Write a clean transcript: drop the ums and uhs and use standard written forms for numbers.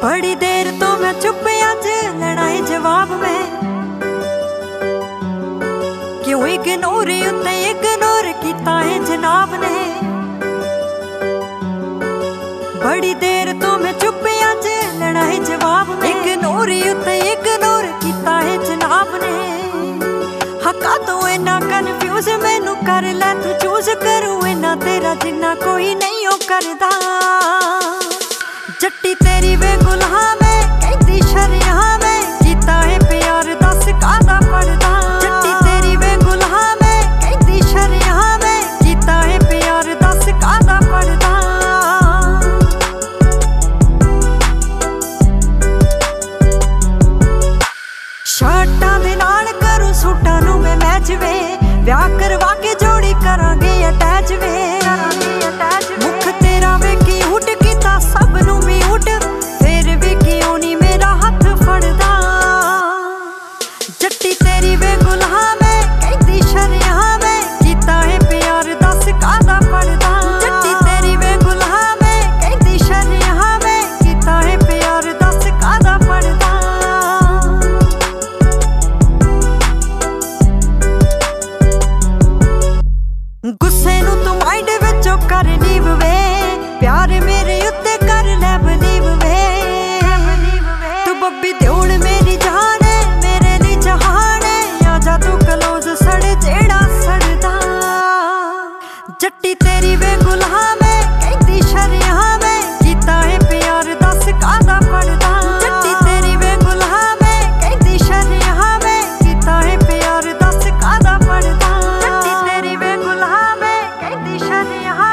बड़ी देर तो मैं चुप अज लड़ाई जवाब में क्यों इग्नोर उत्ते इग्नोर किता है जनाब ने। बड़ी देर तो मैं चुप अज लड़ाई जवाब में इग्नोर उत्ते इग्नोर किता है जनाब ने। हका तो इना कन्फ्यूज मैनू कर लै तू चूज करूं इना तेरा जिन्ना कोई नहीं ओ करदा। जट्टी तेरी वे गुलाम है कहती शरिया में कीता है प्यार दस कादा पड़दा। जट्टी तेरी वे गुलाम है कहती शरिया में कीता है प्यार दस कादा पड़दा। शर्टां दे नाल करूं सूटां नूं मैं मैच वे ब्याह करवा के जोड़ी करांगे अटैच वे। मुख तेरा वे क्यूट कीता सब नूं म्यूट फिर भी क्यों नहीं मेरा हथ फड़दा। जट्टी तेरी वे गुलाम है कहती शरिया में कीता है प्यार दस कादा पड़दा। जट्टी तेरी वे गुलाम है कहती शरिया में कीता है प्यार दस कादा पड़दा। गुस्से नूं तू माइंड विचों कर लीव वे प्यार मेरे उत्ते कर लै बलीव वे। तू बब्बी देउल मेरी जान है मेरे ली जहान है आजा तू क्लोज सड़ जेड़ा सड़दा। जट्टी तेरी वे गुलाम है कहती शरिया में कीता है प्यार दस कादा पड़दा। जट्टी तेरी वे गुलाम है कहती शरिया में कीता है प्यार दस कादा पड़दा। जट्टी तेरी वे गुलाम है कहती शरिया